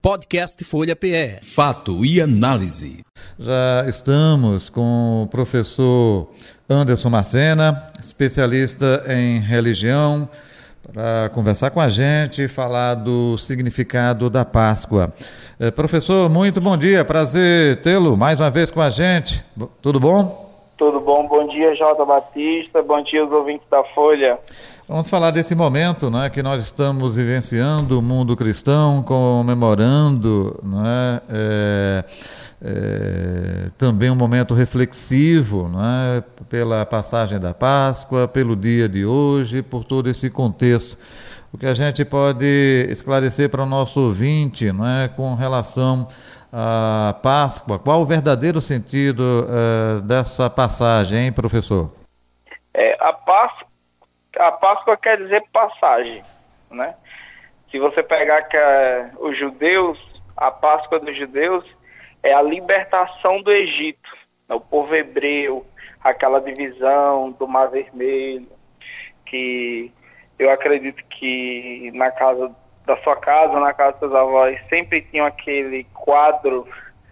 Podcast Folha PE. Fato e análise. Já estamos com o professor Anderson Macena, especialista em religião, para conversar com a gente e falar do significado da Páscoa. Professor, muito bom dia, prazer tê-lo mais uma vez com a gente. Tudo bom? Tudo bom, bom dia, J. Batista, bom dia aos ouvintes da Folha. Vamos falar desse momento, né, que nós estamos vivenciando, o mundo cristão, comemorando, né, também um momento reflexivo, né, pela passagem da Páscoa, pelo dia de hoje, por todo esse contexto. O que a gente pode esclarecer para o nosso ouvinte, né, com relação à Páscoa, qual o verdadeiro sentido dessa passagem, hein, professor? A Páscoa quer dizer passagem, né? Se você pegar os judeus, a Páscoa dos judeus é a libertação do Egito, né? O povo hebreu, aquela divisão do Mar Vermelho, que eu acredito que na casa da sua casa, na casa dos seus avós, sempre tinham aquele quadro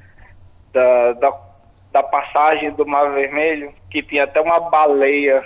da passagem do Mar Vermelho, que tinha até uma baleia.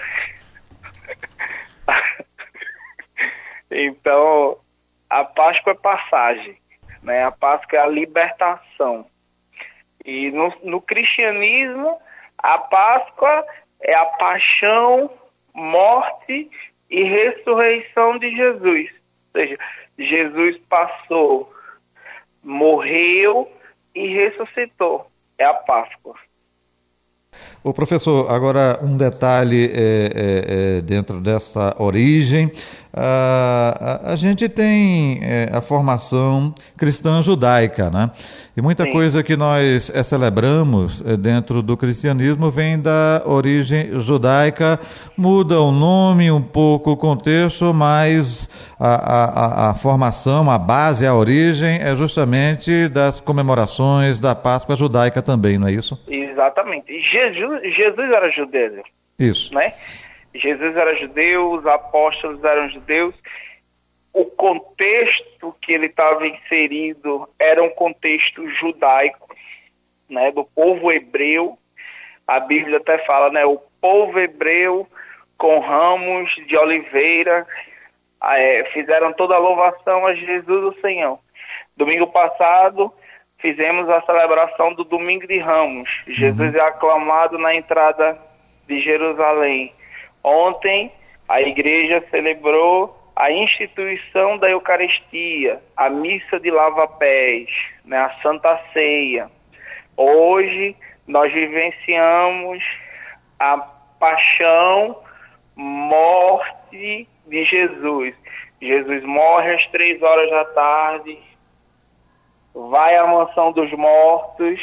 Então, a Páscoa é passagem, né? A Páscoa é a libertação. E no cristianismo, a Páscoa é a paixão, morte e ressurreição de Jesus. Ou seja, Jesus passou, morreu e ressuscitou. É a Páscoa. O professor, agora um detalhe dentro dessa origem. A gente tem a formação cristã judaica, né? E muita Sim. coisa que nós celebramos dentro do cristianismo vem da origem judaica, muda o nome, um pouco o contexto, mas a formação, a base, a origem é justamente das comemorações da Páscoa judaica também, não é isso? Exatamente. Jesus era judeu. Isso. Né? Jesus era judeu, os apóstolos eram judeus. O contexto que ele estava inserido era um contexto judaico, né, do povo hebreu. A Bíblia até fala, né, o povo hebreu com ramos de oliveira fizeram toda a louvação a Jesus o Senhor. Domingo passado fizemos a celebração do Domingo de Ramos. Jesus é aclamado na entrada de Jerusalém. Ontem a igreja celebrou a instituição da Eucaristia, a missa de lava-pés, né, a Santa Ceia. Hoje nós vivenciamos a paixão, morte de Jesus. Jesus morre às 3h da tarde, vai à mansão dos mortos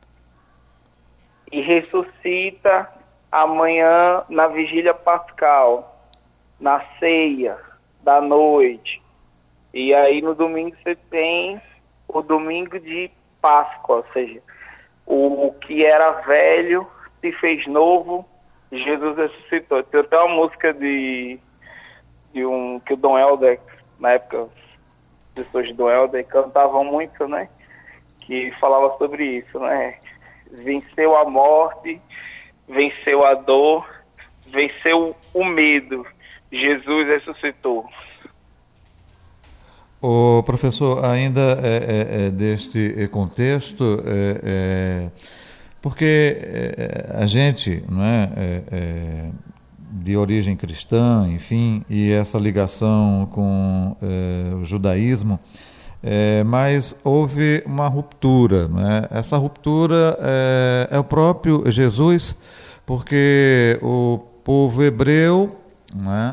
e ressuscita amanhã na vigília pascal, na ceia da noite. E aí no domingo você tem o domingo de Páscoa, ou seja, o que era velho se fez novo, Jesus ressuscitou. Tem até uma música que o Dom Helder, na época, as pessoas de Dom Helder cantavam muito, né? Que falava sobre isso, né? Venceu a morte, venceu a dor, venceu o medo. Jesus ressuscitou. O professor, ainda deste contexto, porque a gente, não é, de origem cristã, enfim, e essa ligação com o judaísmo, mas houve uma ruptura, né? Essa ruptura é o próprio Jesus, porque o povo hebreu, né,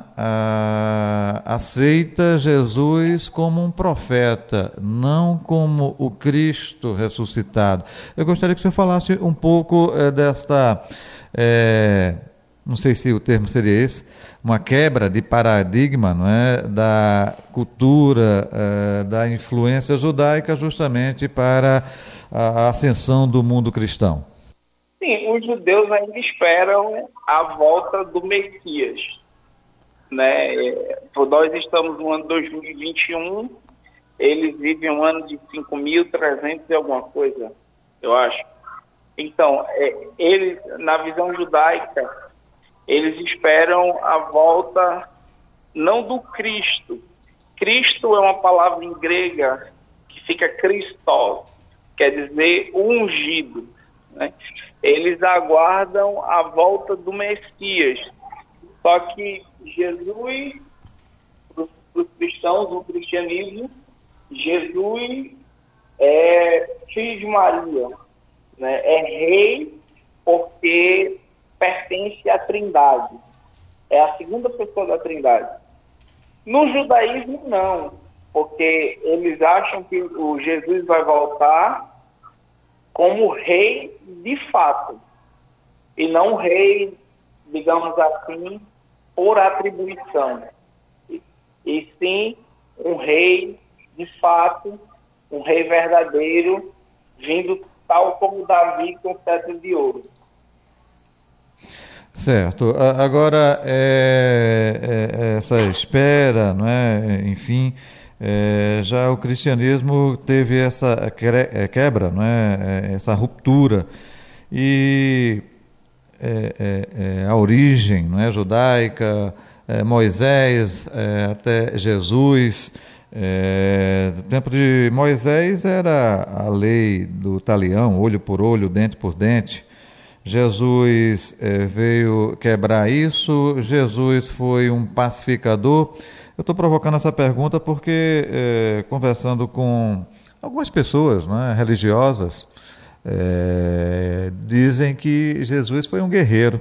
aceita Jesus como um profeta, não como o Cristo ressuscitado. Eu gostaria que você falasse um pouco desta, não sei se o termo seria esse, uma quebra de paradigma, não é, da cultura, da influência judaica justamente para a ascensão do mundo cristão. Sim, os judeus ainda esperam a volta do Messias, né? Nós estamos no ano 2021 eles vivem um ano de 5.300 e alguma coisa, eu acho. Então, eles, na visão judaica, eles esperam a volta não do Cristo. Cristo é uma palavra em grega que fica Christos, quer dizer ungido, né? Eles aguardam a volta do Messias. Só que Jesus, para os cristãos, o cristianismo, Jesus é filho de Maria, né? É rei porque pertence à Trindade. É a segunda pessoa da Trindade. No judaísmo, não, porque eles acham que o Jesus vai voltar como rei de fato, e não rei, digamos assim, por atribuição, e sim um rei de fato, um rei verdadeiro, vindo tal como Davi com cetro de ouro. Certo. Agora, essa espera, não é? Enfim, já o cristianismo teve essa quebra, não é? Essa ruptura. E a origem, não é? Judaica, Moisés, até Jesus. No tempo de Moisés era a lei do talião, olho por olho, dente por dente. Jesus veio quebrar isso. Jesus foi um pacificador. Eu estou provocando essa pergunta porque, conversando com algumas pessoas, né, religiosas, dizem que Jesus foi um guerreiro.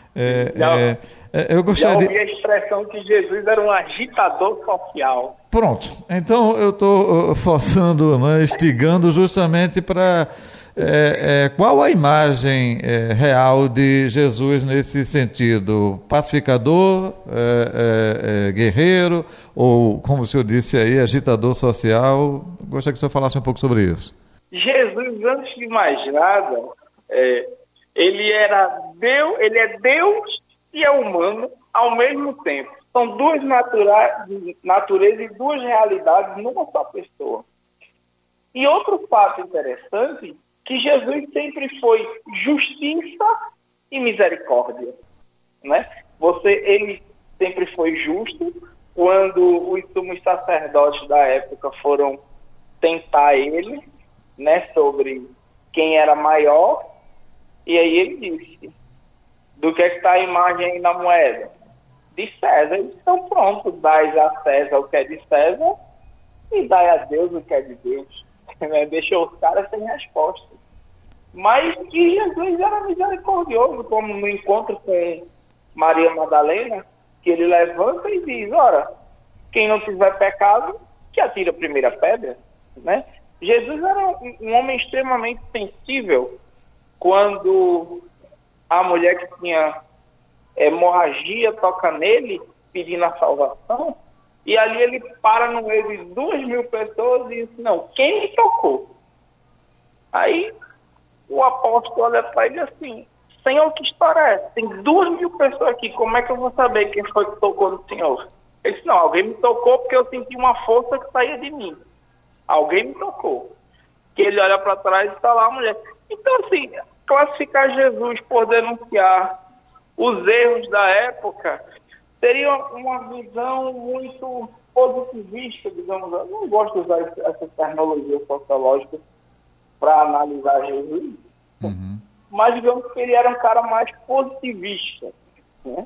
Eu gostaria... Já ouvi a expressão que Jesus era um agitador social. Pronto. Então eu estou forçando, né, instigando justamente para... qual a imagem real de Jesus nesse sentido? Pacificador, guerreiro, ou, como o senhor disse aí, agitador social? Gostaria que o senhor falasse um pouco sobre isso. Jesus, antes de mais nada, ele é Deus e é humano ao mesmo tempo. São duas naturezas e duas realidades numa só pessoa. E outro fato interessante, que Jesus sempre foi justiça e misericórdia, né? Ele sempre foi justo. Quando os sumos sacerdotes da época foram tentar ele, né, sobre quem era maior, e aí ele disse: do que está a imagem aí na moeda? De César. Então pronto, dai a César o que é de César e dai a Deus o que é de Deus. Deixou os caras sem resposta. Mas que Jesus era misericordioso, como no encontro com Maria Madalena, que ele levanta e diz: ora, quem não tiver pecado, que atire a primeira pedra, né? Jesus era um homem extremamente sensível. Quando a mulher que tinha hemorragia toca nele, pedindo a salvação, e ali ele para no meio de 2.000 pessoas e diz: não, quem me tocou? Aí o apóstolo olha para ele assim: Senhor, que história é essa? Tem 2.000 pessoas aqui, como é que eu vou saber quem foi que tocou no Senhor? Ele disse: não, alguém me tocou porque eu senti uma força que saía de mim. Alguém me tocou. Que ele olha para trás e está lá a mulher. Então, assim, classificar Jesus por denunciar os erros da época seria uma visão muito positivista, digamos. Eu não gosto de usar essa terminologia sociológica para analisar Jesus, mas digamos que ele era um cara mais positivista, né?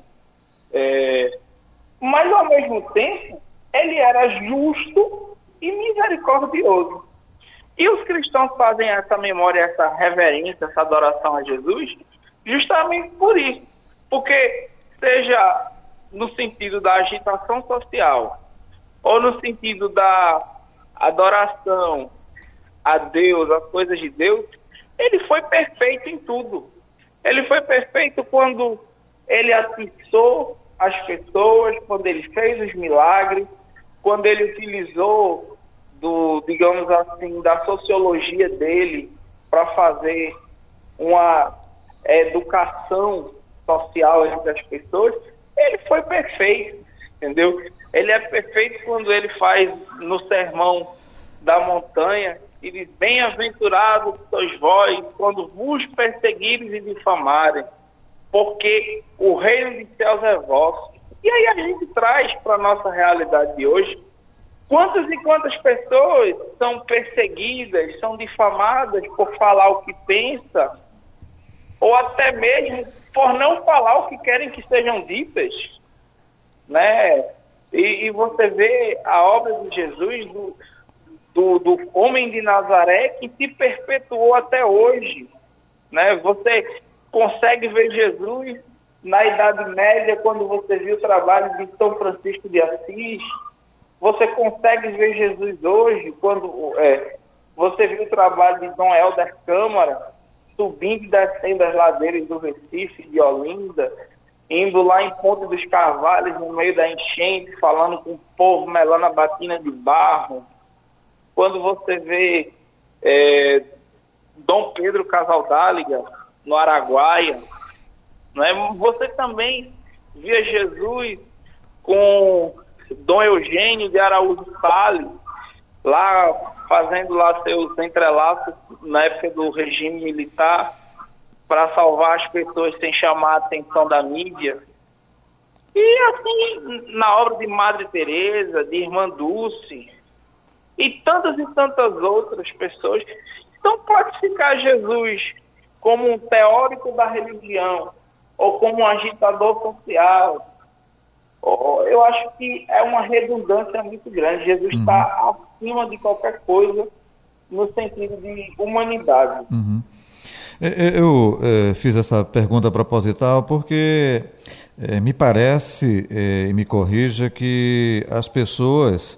Mas ao mesmo tempo ele era justo e misericordioso. E os cristãos fazem essa memória, essa reverência, essa adoração a Jesus justamente por isso, porque seja no sentido da agitação social ou no sentido da adoração a Deus, as coisas de Deus, ele foi perfeito em tudo. Ele foi perfeito quando ele atiçou as pessoas, quando ele fez os milagres, quando ele utilizou digamos assim, da sociologia dele para fazer uma educação social entre as pessoas. Ele foi perfeito, entendeu? Ele é perfeito quando ele faz no sermão da montanha, e diz: bem-aventurados sois vós quando vos perseguirem e difamarem, porque o reino dos céus é vosso. E aí a gente traz para a nossa realidade de hoje, quantas e quantas pessoas são perseguidas, são difamadas por falar o que pensa, ou até mesmo por não falar o que querem que sejam ditas, né? E você vê a obra de Jesus, do homem de Nazaré, que se perpetuou até hoje, né? Você consegue ver Jesus na Idade Média, quando você viu o trabalho de São Francisco de Assis. Você consegue ver Jesus hoje, quando você viu o trabalho de Dom Helder Câmara, subindo e descendo as ladeiras do Recife, de Olinda, indo lá em Ponte dos Carvalhos, no meio da enchente, falando com o povo, melando a batina de barro. Quando você vê Dom Pedro Casaldáliga, no Araguaia, né? Você também via Jesus com Dom Eugênio de Araújo Salles, lá fazendo lá seus entrelaços na época do regime militar, para salvar as pessoas sem chamar a atenção da mídia. E assim, na obra de Madre Teresa, de Irmã Dulce, e tantas outras pessoas. Então, classificar Jesus como um teórico da religião, ou como um agitador social, eu acho que é uma redundância muito grande. Jesus está acima de qualquer coisa no sentido de humanidade. Eu fiz essa pergunta proposital porque me parece, e me corrija, que as pessoas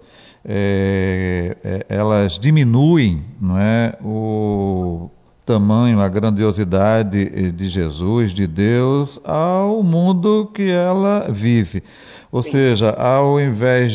elas diminuem, não é, o tamanho, a grandiosidade de Jesus, de Deus, ao mundo que ela vive. Ou seja, ao invés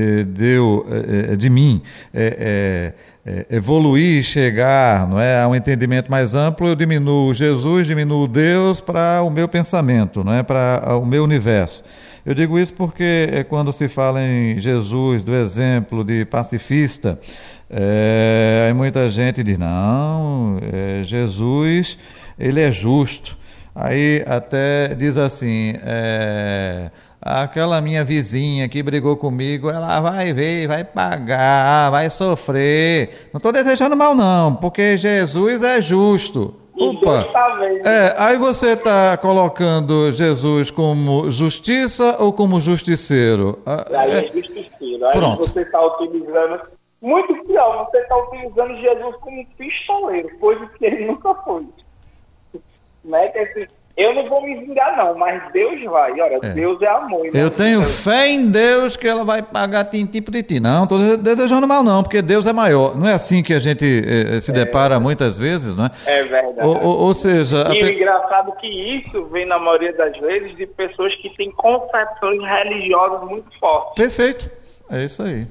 de mim evoluir, chegar, não é, a um entendimento mais amplo, eu diminuo Jesus, diminuo Deus para o meu pensamento, não é, para o meu universo. Eu digo isso porque quando se fala em Jesus, do exemplo de pacifista, aí muita gente diz: não, Jesus, ele é justo. Aí até diz assim: aquela minha vizinha que brigou comigo, ela vai ver, vai pagar, vai sofrer. Não estou desejando mal não, porque Jesus é justo. Opa. Aí você está colocando Jesus como justiça ou como justiceiro? Aí é justiceiro. Aí pronto. Você está utilizando, muito pior, você está utilizando Jesus como pistoleiro, coisa que ele nunca foi. Né? Que assim, eu não vou me vingar não, mas Deus vai. Olha, Deus é amor. Eu tenho fé em Deus que ela vai pagar tintim por ti. Não estou desejando mal não, porque Deus é maior. Não é assim que a gente se depara muitas vezes, não é? É verdade. Ou seja... E o engraçado é que isso vem, na maioria das vezes, de pessoas que têm concepções religiosas muito fortes. Perfeito. É isso aí.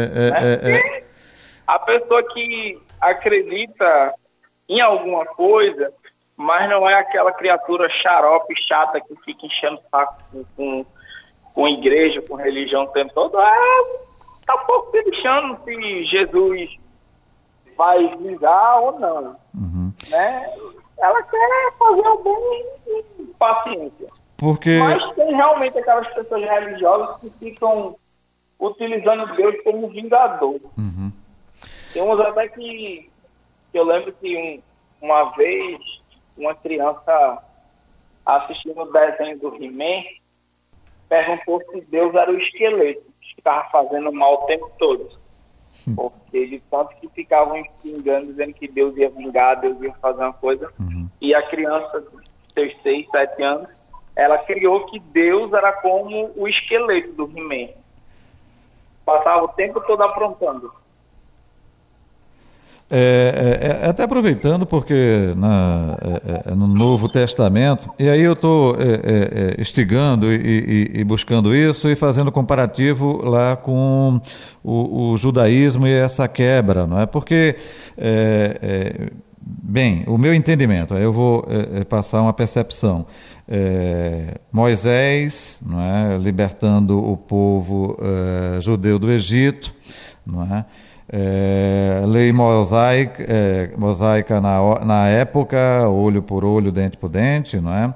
A pessoa que acredita em alguma coisa, mas não é aquela criatura xarope, chata, que fica enchendo o saco com igreja, com religião o tempo todo. Tá um pouco se lixando se Jesus vai vingar ou não. Né? Ela quer fazer o bem e paciência. Mas tem realmente aquelas pessoas religiosas que ficam utilizando Deus como vingador. Tem uns até que eu lembro que uma vez uma criança assistindo o desenho do He-Man perguntou se Deus era o esqueleto que estava fazendo mal o tempo todo. Porque de tanto que ficavam xingando, dizendo que Deus ia vingar, Deus ia fazer uma coisa. E a criança, de seus 6, 7 anos, ela criou que Deus era como o esqueleto do He-Man. Passava o tempo todo aprontando. Até aproveitando, porque no Novo Testamento, e aí eu estou instigando e buscando isso e fazendo comparativo lá com o judaísmo e essa quebra, não é? Porque, bem, o meu entendimento, eu vou passar uma percepção. Moisés, não é? Libertando o povo judeu do Egito, não é? lei mosaica na época, olho por olho, dente por dente, não é?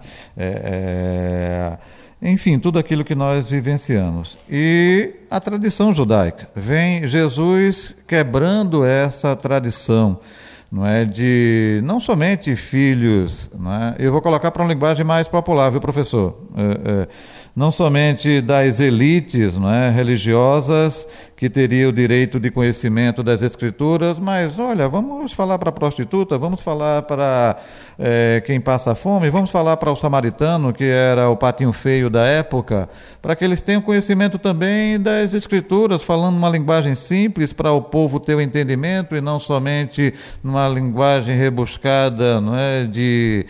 Enfim, tudo aquilo que nós vivenciamos. E a tradição judaica. Vem Jesus quebrando essa tradição, não é, de não somente filhos, não é? Eu vou colocar para uma linguagem mais popular, viu, professor? Não somente das elites, não é, religiosas que teriam o direito de conhecimento das Escrituras, mas, olha, vamos falar para a prostituta, vamos falar para quem passa fome, vamos falar para o samaritano, que era o patinho feio da época, para que eles tenham conhecimento também das Escrituras, falando uma linguagem simples para o povo ter o entendimento e não somente numa linguagem rebuscada, não é, de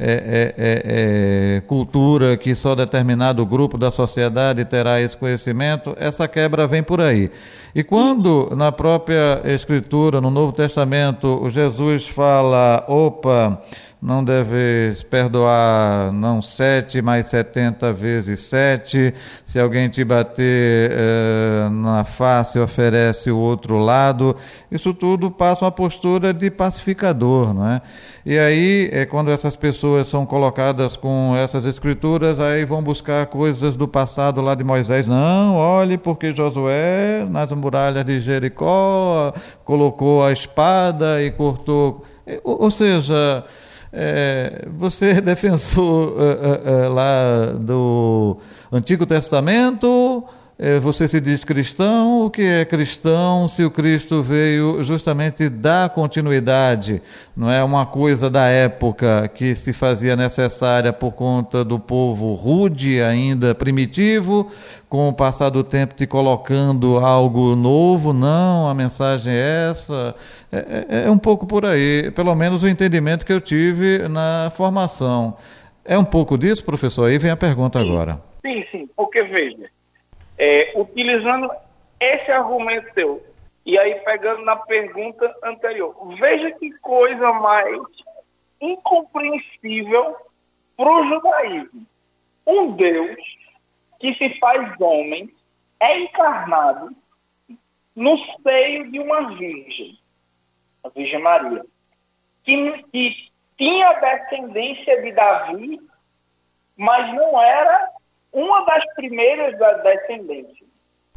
cultura que só determinado grupo da sociedade terá esse conhecimento. Essa quebra vem por aí. E quando na própria Escritura, no Novo Testamento, Jesus fala, não deves perdoar, não 7, mas 70 vezes 7. Se alguém te bater na face, oferece o outro lado. Isso tudo passa uma postura de pacificador, não é? E aí, quando essas pessoas são colocadas com essas escrituras, aí vão buscar coisas do passado lá de Moisés. Não, olhe, porque Josué, nas muralhas de Jericó, colocou a espada e cortou. Ou seja, você é defensor lá do Antigo Testamento, você se diz cristão. O que é cristão se o Cristo veio justamente dar continuidade? Não é uma coisa da época que se fazia necessária por conta do povo rude, ainda primitivo, com o passar do tempo te colocando algo novo. Não, a mensagem é essa. É um pouco por aí, pelo menos o entendimento que eu tive na formação. É um pouco disso, professor? Aí vem a pergunta agora. Sim, porque veja, utilizando esse argumento seu, e aí pegando na pergunta anterior, veja que coisa mais incompreensível para o judaísmo. Um Deus que se faz homem, é encarnado no seio de uma virgem, a Virgem Maria, que tinha descendência de Davi, mas não era uma das primeiras da descendência.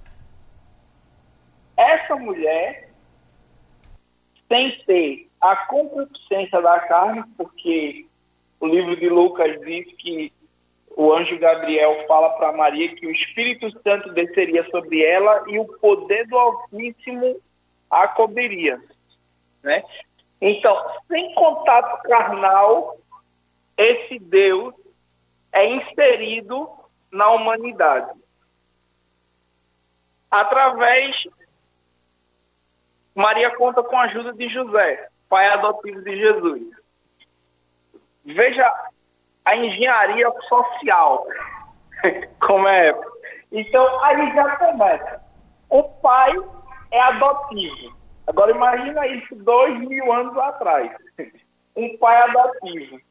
Essa mulher, sem ter a concupiscência da carne, porque o livro de Lucas diz que o anjo Gabriel fala para Maria que o Espírito Santo desceria sobre ela e o poder do Altíssimo a cobriria, né? Então, sem contato carnal, esse Deus é inserido na humanidade. Maria conta com a ajuda de José, pai adotivo de Jesus. Veja a engenharia social, como é. Então, aí já começa. O pai é adotivo. Agora, imagina isso 2000 anos atrás. Um pai adotivo.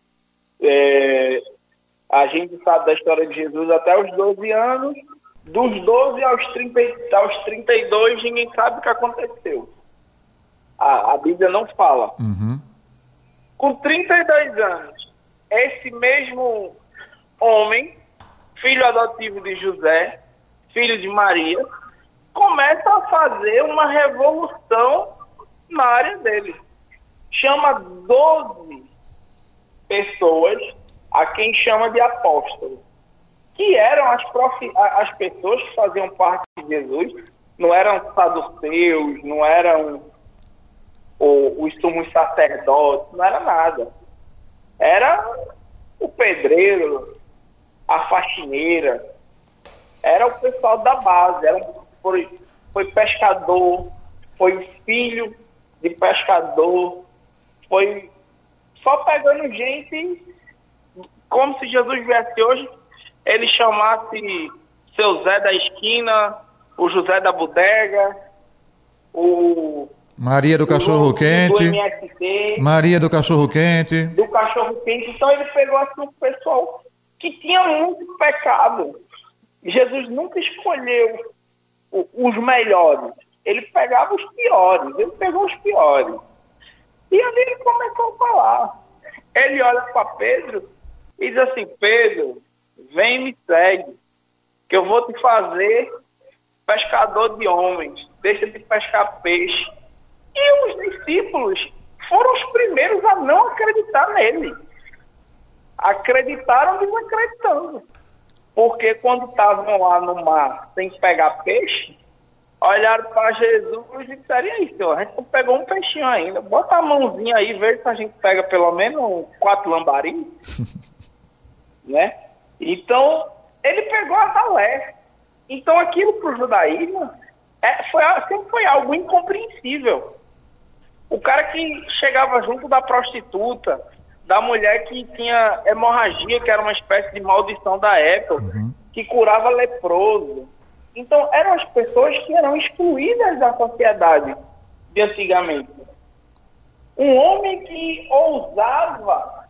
A gente sabe da história de Jesus até os 12 anos. Dos 12 aos 32, ninguém sabe o que aconteceu. A Bíblia não fala. Uhum. Com 32 anos, esse mesmo homem, filho adotivo de José, filho de Maria, começa a fazer uma revolução na área dele. Chama 12 pessoas, a quem chama de apóstolos, que eram as pessoas que faziam parte de Jesus. Não eram saduceus, não eram os sumos sacerdotes, não era nada. Era o pedreiro, a faxineira, era o pessoal da base, foi pescador, foi filho de pescador, foi só pegando gente, como se Jesus viesse hoje, ele chamasse seu Zé da esquina, o José da bodega, o Maria do cachorro quente, do MST, Maria do cachorro quente. Do cachorro quente. Então ele pegou assim o pessoal que tinha muito pecado. Jesus nunca escolheu os melhores. ele pegava os piores, ele pegou os piores. E ali ele começou a falar. Ele olha para Pedro e diz assim: Pedro, vem e me segue, que eu vou te fazer pescador de homens, deixa de pescar peixe. E os discípulos foram os primeiros a não acreditar nele. Acreditaram desacreditando. Porque quando estavam lá no mar sem pegar peixe, olharam para Jesus e disseram: e aí, senhor, a gente não pegou um peixinho ainda. Bota a mãozinha aí, vê se a gente pega pelo menos 4 lambaris. Né? Então, ele pegou a ralé. Então, aquilo para o judaísmo sempre foi algo incompreensível. O cara que chegava junto da prostituta, da mulher que tinha hemorragia, que era uma espécie de maldição da época, que curava leproso. Então, eram as pessoas que eram excluídas da sociedade de antigamente. Um homem que ousava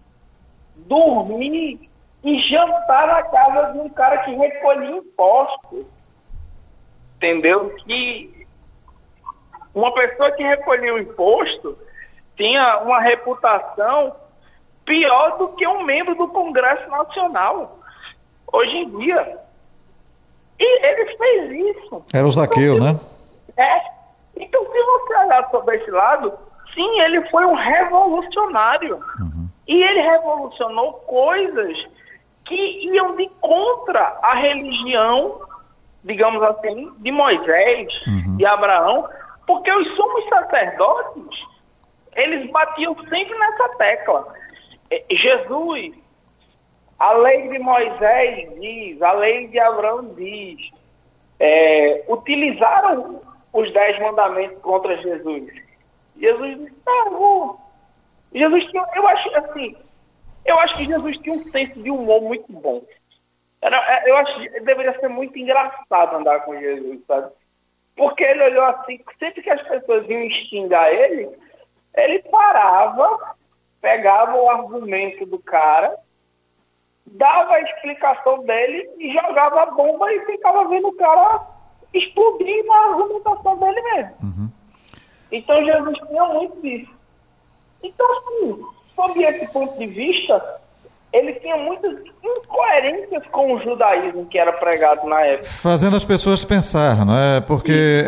dormir e jantar na casa de um cara que recolhia impostos. Entendeu? Que uma pessoa que recolhia o imposto tinha uma reputação pior do que um membro do Congresso Nacional, hoje em dia. E ele fez isso. Era o Zaqueu, então, né? Então, se você olhar sobre esse lado, sim, ele foi um revolucionário. E ele revolucionou coisas que iam de contra a religião, digamos assim, de Moisés, de Abraão, porque os sumos sacerdotes, eles batiam sempre nessa tecla. Jesus, a lei de Moisés diz, a lei de Abraão diz, utilizaram os 10 mandamentos contra Jesus. Jesus disse: não. Jesus tinha, eu acho que Jesus tinha um senso de humor muito bom. Eu acho que deveria ser muito engraçado andar com Jesus, sabe? Porque ele olhou assim, sempre que as pessoas iam xingar ele parava, pegava o argumento do cara, dava a explicação dele e jogava a bomba e ficava vendo o cara explodir na argumentação dele mesmo. Então Jesus tinha muito disso. Então, assim, sob esse ponto de vista, ele tinha muitas incoerências com o judaísmo que era pregado na época. Fazendo as pessoas pensar, não é? Porque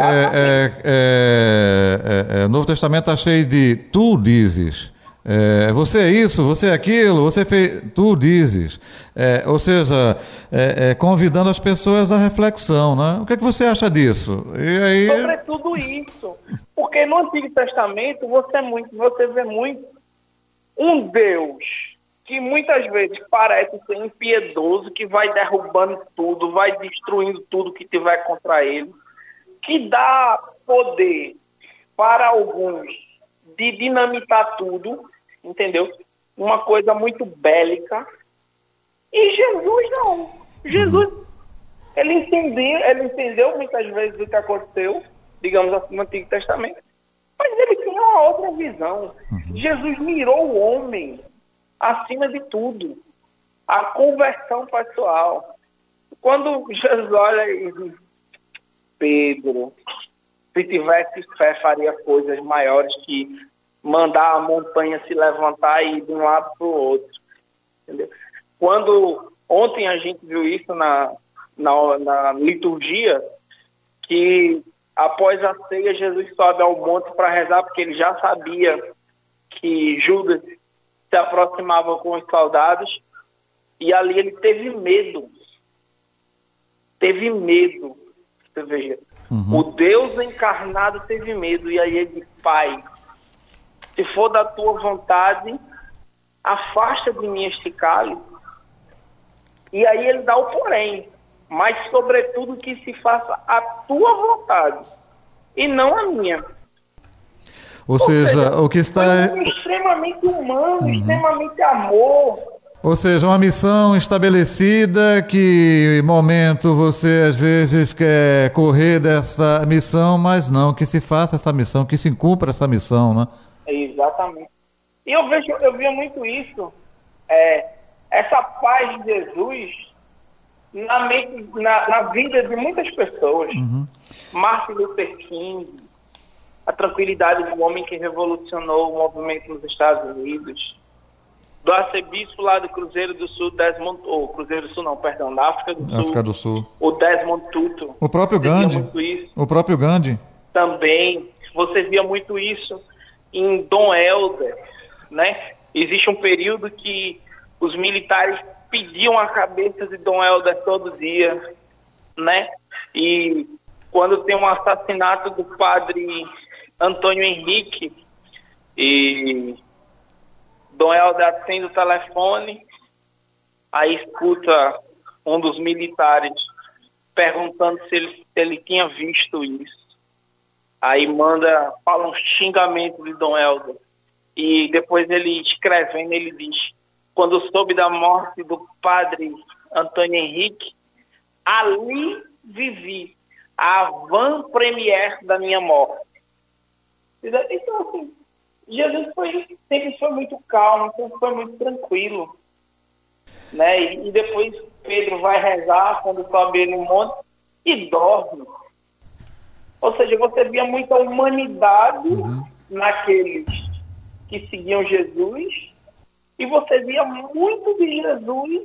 o Novo Testamento está cheio de tu dizes. Você é isso, você é aquilo, você fez, tu dizes. Ou seja, convidando as pessoas à reflexão, né? O que é que você acha disso? E aí... Sobre tudo isso. Porque no Antigo Testamento você vê muito um Deus que muitas vezes parece ser impiedoso, que vai derrubando tudo, vai destruindo tudo que tiver contra ele, que dá poder para alguns de dinamitar tudo, entendeu? Uma coisa muito bélica. E Jesus não. Jesus, ele entendeu muitas vezes o que aconteceu, digamos assim, no Antigo Testamento, mas ele tinha uma outra visão. Jesus mirou o homem acima de tudo. A conversão pessoal. Quando Jesus olha e diz: Pedro, se tivesse fé, faria coisas maiores que mandar a montanha se levantar e ir de um lado para o outro. Entendeu? Quando ontem a gente viu isso na liturgia, que após a ceia Jesus sobe ao monte para rezar, porque ele já sabia que Judas se aproximava com os soldados, e ali ele teve medo. Você veja. O Deus encarnado teve medo, e aí ele disse: Pai, se for da tua vontade, afasta de mim este cálice. E aí ele dá o porém, mas sobretudo que se faça a tua vontade e não a minha. Ou seja, o que está... Foi extremamente humano, extremamente amor. Ou seja, uma missão estabelecida, que em momento você às vezes quer correr dessa missão, mas não, que se faça essa missão, que se cumpra essa missão, né? Exatamente. E eu via muito isso, essa paz de Jesus na vida de muitas pessoas. Martin Luther King, a tranquilidade do homem que revolucionou o movimento nos Estados Unidos, do arcebispo lá do Cruzeiro do Sul, Cruzeiro do Sul não, perdão, da África do Sul, o Desmond Tutu. O próprio Gandhi. O próprio Gandhi. Também, você via muito isso em Dom Helder, né? Existe um período que os militares pediam a cabeça de Dom Helder todo dia, né? E quando tem um assassinato do padre Antônio Henrique, e Dom Helder atende o telefone, aí escuta um dos militares perguntando se ele tinha visto isso. Aí fala um xingamento de Dom Helder. E depois ele escrevendo, ele diz: quando soube da morte do padre Antônio Henrique, ali vivi a avant-première da minha morte. Então, assim, Jesus sempre foi muito calmo, sempre foi muito tranquilo, né? E depois Pedro vai rezar quando sobe no monte e dorme. Ou seja, você via muita humanidade naqueles que seguiam Jesus, e você via muito de Jesus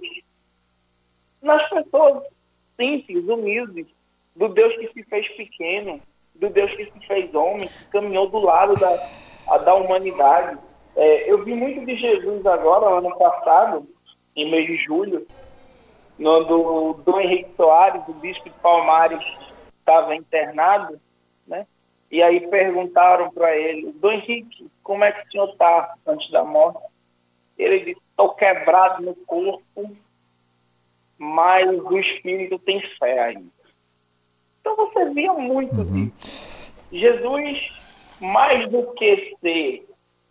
nas pessoas simples, humildes, do Deus que se fez pequeno, do Deus que se fez homem, que caminhou do lado da humanidade. Eu vi muito de Jesus agora, ano passado, em mês de julho, quando Dom Henrique Soares, o bispo de Palmares, estava internado, né? E aí perguntaram para ele: Dom Henrique, como é que o senhor está antes da morte? Ele disse: estou quebrado no corpo, mas o espírito tem fé ainda. Então você via muito disso. Jesus, mais do que ser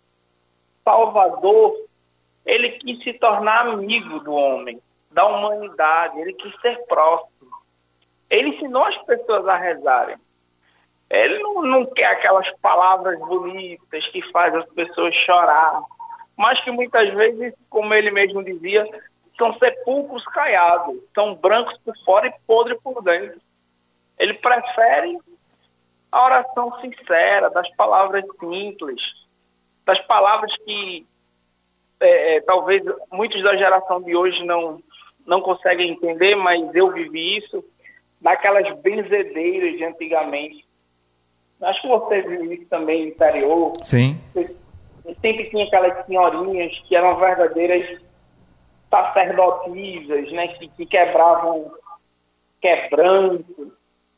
salvador, ele quis se tornar amigo do homem, da humanidade, ele quis ser próximo. Ele ensinou as pessoas a rezarem. Ele não quer aquelas palavras bonitas que fazem as pessoas chorar, mas que muitas vezes, como ele mesmo dizia, são sepulcros caiados, são brancos por fora e podres por dentro. Ele prefere a oração sincera, das palavras simples, das palavras que talvez muitos da geração de hoje não conseguem entender, mas eu vivi isso, daquelas benzedeiras de antigamente. Acho que você viu isso também no interior. Sim. Sempre tinha aquelas senhorinhas que eram verdadeiras sacerdotisas, né, que quebravam quebranto.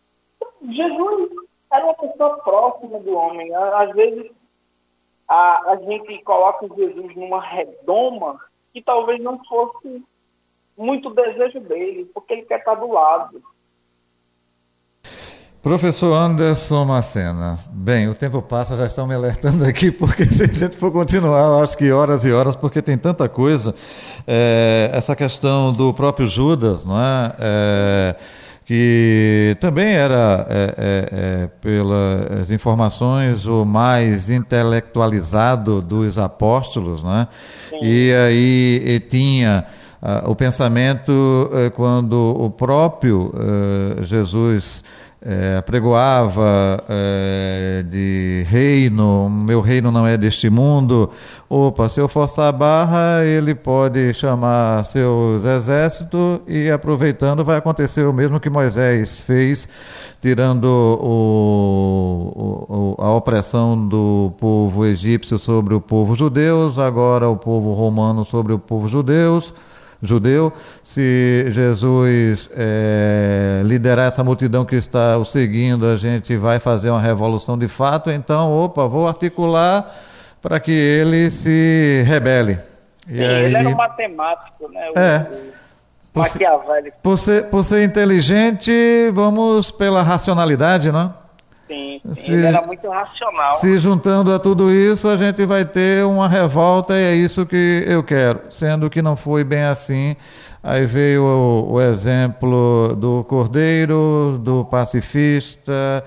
Jesus era uma pessoa próxima do homem. Às vezes a gente coloca Jesus numa redoma que talvez não fosse muito desejo dele, porque ele quer estar do lado. Professor Anderson Macena, bem, o tempo passa, já estão me alertando aqui, porque se a gente for continuar, eu acho que horas e horas, porque tem tanta coisa. Essa questão do próprio Judas, não é? Que também era, pelas informações, o mais intelectualizado dos apóstolos, não é? E aí tinha o pensamento, quando o próprio Jesus apregoava de reino, meu reino não é deste mundo. Opa, se eu forçar a barra, ele pode chamar seus exércitos e, aproveitando, vai acontecer o mesmo que Moisés fez, tirando a opressão do povo egípcio sobre o povo judeu, agora o povo romano sobre o povo judeu. Se Jesus liderar essa multidão que está o seguindo, a gente vai fazer uma revolução de fato, então, vou articular para que ele se rebele. E aí, ele era um matemático, né? Maquiavélico. Por ser inteligente, vamos pela racionalidade, não? Sim, ele era muito racional. Se juntando a tudo isso, a gente vai ter uma revolta, e é isso que eu quero. Sendo que não foi bem assim. Aí veio o exemplo do cordeiro, do pacifista,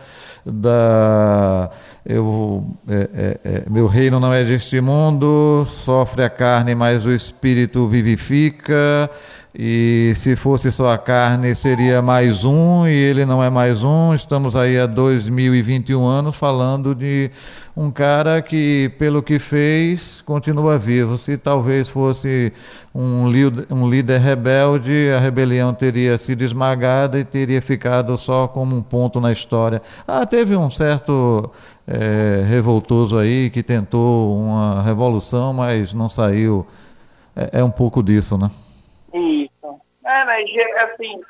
meu reino não é deste mundo, sofre a carne, mas o espírito vivifica. e se fosse só a carne seria mais um, e ele não é mais um. Estamos aí há 2021 anos falando de um cara que, pelo que fez, continua vivo. Se talvez fosse um líder rebelde, a rebelião teria sido esmagada e teria ficado só como um ponto na história. Teve um certo revoltoso aí que tentou uma revolução, mas não saiu. É um pouco disso, né? Isso. Assim,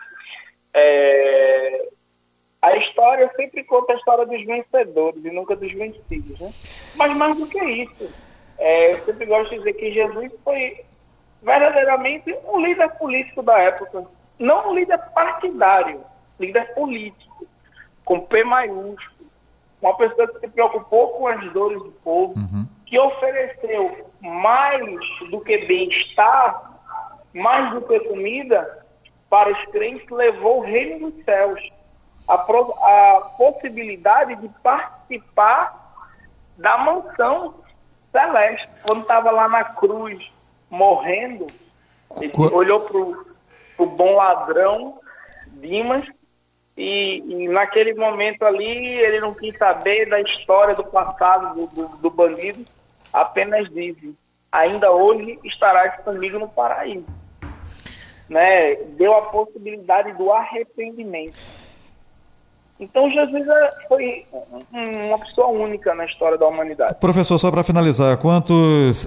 a história sempre conta a história dos vencedores e nunca dos vencidos, né? Mas mais do que isso, eu sempre gosto de dizer que Jesus foi verdadeiramente um líder político da época. Não um líder partidário, líder político, com P maiúsculo. Uma pessoa que se preocupou com as dores do povo, que ofereceu mais do que bem-estar, mais do que comida, para os crentes, levou o reino dos céus. A possibilidade de participar da mansão celeste. Quando estava lá na cruz, morrendo, ele olhou para o bom ladrão, Dimas, e naquele momento ali, ele não quis saber da história do passado do bandido, apenas disse: ainda hoje estarás comigo no paraíso. Né? Deu a possibilidade do arrependimento. Então Jesus foi uma pessoa única na história da humanidade. Professor, só para finalizar, quantos,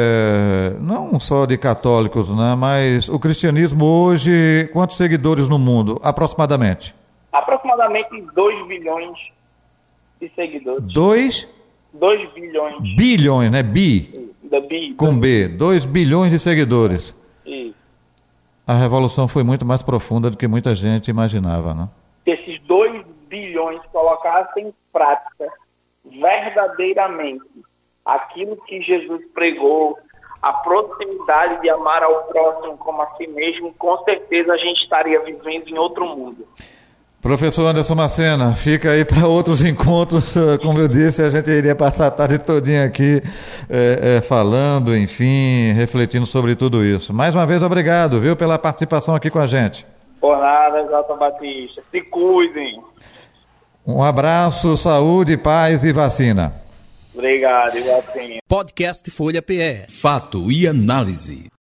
não só de católicos, né, mas o cristianismo hoje, quantos seguidores no mundo, aproximadamente? Aproximadamente 2 bilhões de seguidores. 2 bilhões. Bilhões, né? Com B. 2 bilhões de seguidores. Isso. A revolução foi muito mais profunda do que muita gente imaginava, né? Esses 2 bilhões colocassem em prática verdadeiramente aquilo que Jesus pregou, a proximidade de amar ao próximo como a si mesmo, com certeza a gente estaria vivendo em outro mundo. Professor Anderson Macena, fica aí para outros encontros. Como eu disse, a gente iria passar a tarde todinha aqui falando, enfim, refletindo sobre tudo isso. Mais uma vez, obrigado, viu, pela participação aqui com a gente. Por nada, Jota Batista. Se cuidem. Um abraço, saúde, paz e vacina. Obrigado, igualzinho. Podcast Folha PE. Fato e análise.